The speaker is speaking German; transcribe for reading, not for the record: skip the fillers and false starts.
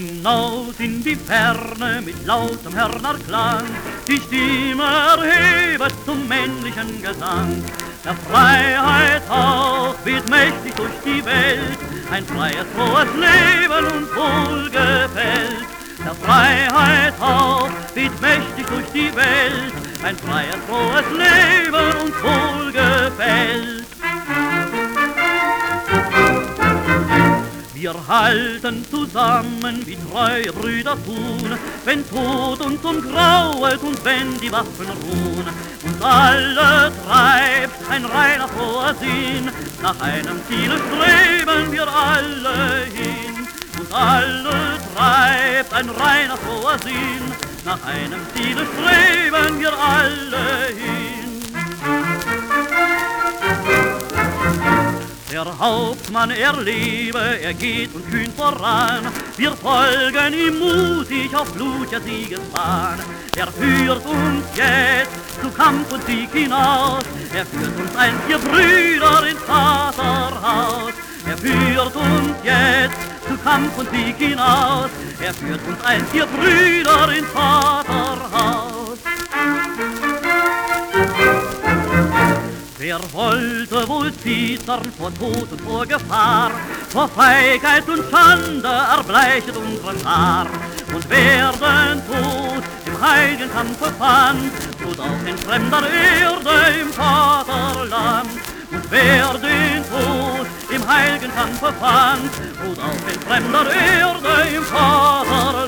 Hinaus in die Ferne mit lautem Hörnerklang, die Stimme erhebet zum männlichen Gesang. Der Freiheit Hauch weht mächtig durch die Welt, ein freies, frohes Leben uns wohlgefällt. Der Freiheit Hauch weht mächtig durch die Welt, ein freies, frohes Leben uns wohlgefällt. Wir halten zusammen, wie treue Brüder tun, wenn Tod uns umgrauet und wenn die Waffen ruhen. Uns alle treibt ein reiner froher Sinn, nach einem Ziele streben wir alle hin. Uns alle treibt ein reiner froher Sinn, nach einem Ziele streben wir alle hin. Der Hauptmann, er lebe, er geht und kühn voran, wir folgen ihm mutig auf blutiger Siegesbahn. Er führt uns jetzt zu Kampf und Sieg hinaus, er führt uns einst, ihr Brüder, ins Vaterhaus. Er führt uns jetzt zu Kampf und Sieg hinaus, er führt uns einst, ihr Brüder, ins Vaterhaus. Wer wollte wohl zittern vor Tod und vor Gefahr, vor Feigheit und Schande erbleichet unseren Schar. Und wer den Tod im heiligen Kampfe fand, tut auch in fremder Erde im Vaterland. Und wer den Tod im heiligen Kampfe fand, tut auch in fremder Erde im Vaterland.